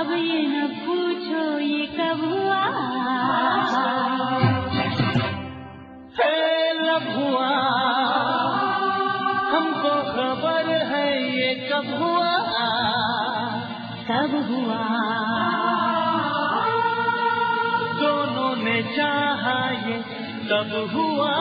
अब ये न पूछो ये कब हुआ, लब हुआ हमको खबर है ये कब हुआ, कब हुआ दोनों ने चाहा ये तब हुआ।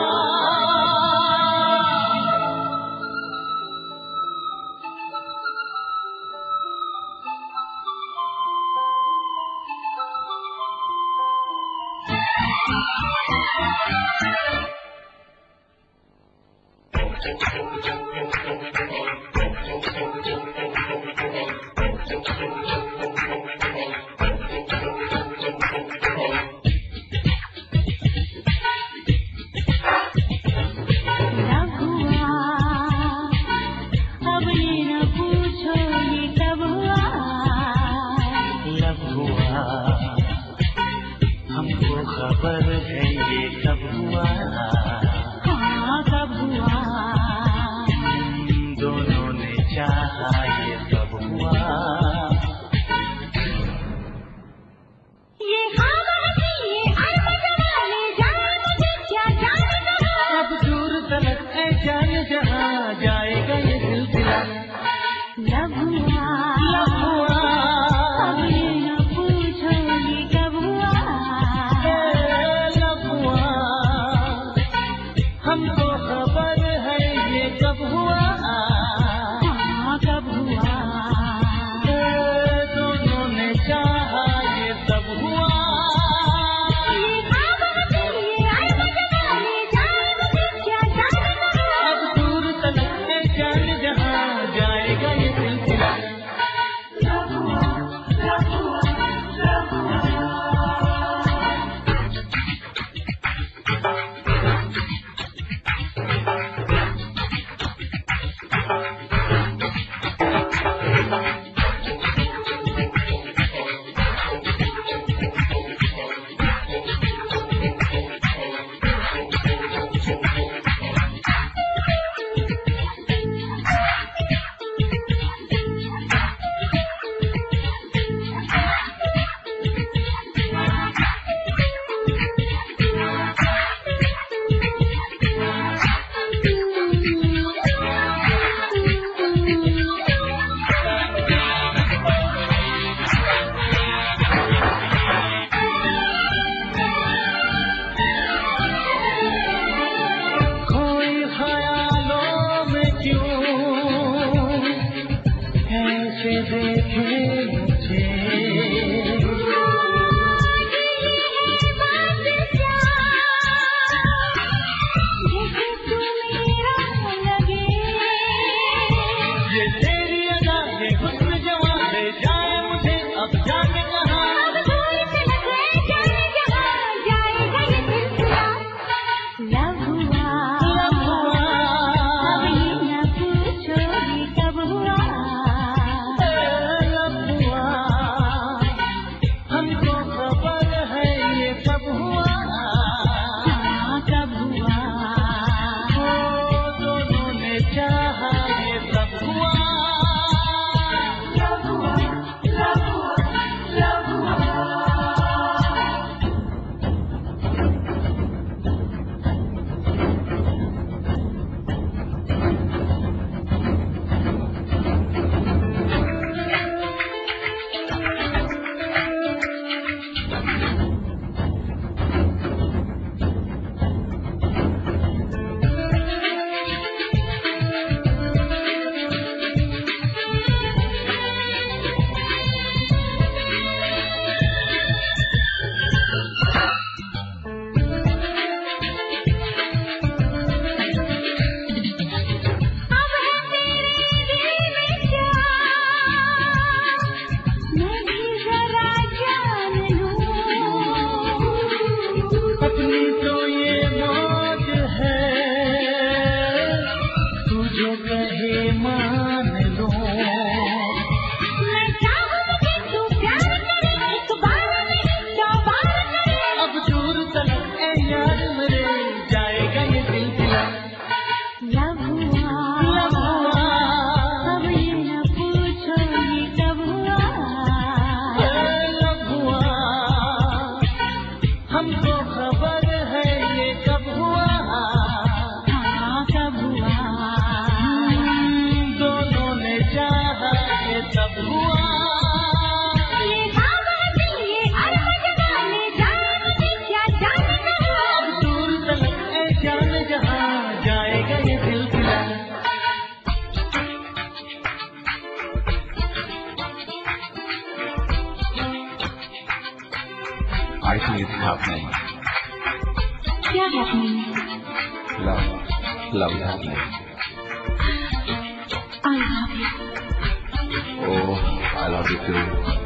खबर है ये कब हुआ, हाँ कब हुआ दोनों ने चाहा ये कब हुआ। ये क्या जाने अब दूर तलक है जान जहाँ जाएगा ये सिलसिला। लब हुआ अब ये न पूछो ये कब हुआ, हमको खबर है ये कब हुआ, हाँ कब हुआ दोनों ने चाहा ये तब हुआ। अब दूर तलक है जान जहाँ जाएगा ये सिलसिला। कब हुआ ये बाबा ये अरब जमाने जाने क्या जाने कहाँ दूर तलक ए जान जहां जाएगा ये सिलसिला I think it's happening. क्या happening? Love is happening. I love you. Oh, I love you too.